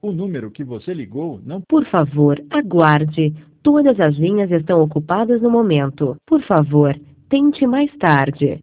O número que você ligou não... Por favor, aguarde. Todas as linhas estão ocupadas no momento. Por favor, tente mais tarde.